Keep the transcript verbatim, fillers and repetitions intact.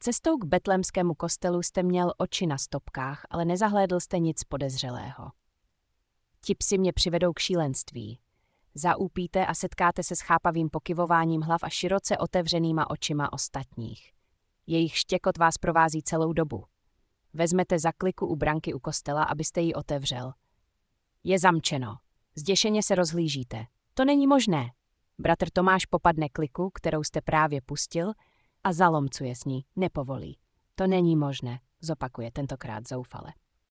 Cestou k betlémskému kostelu jste měl oči na stopkách, ale nezahlédl jste nic podezřelého. Ti psi mě přivedou k šílenství. Zaúpíte a setkáte se s chápavým pokyvováním hlav a široce otevřenýma očima ostatních. Jejich štěkot vás provází celou dobu. Vezmete za kliku u branky u kostela, abyste ji otevřel. Je zamčeno. Zděšeně se rozhlížíte. To není možné. Bratr Tomáš popadne kliku, kterou jste právě pustil, a zalomcuje s ní, nepovolí. To není možné, zopakuje tentokrát zoufale.